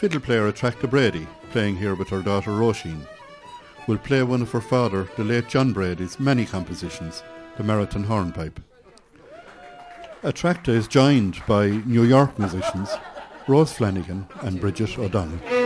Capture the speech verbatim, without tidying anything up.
Fiddle player Attracta Brady, playing here with her daughter Roisin, will play one of her father, the late John Brady's many compositions, the Meriton Hornpipe. Attracta is joined by New York musicians Rose Flanagan and Bridget O'Donnell.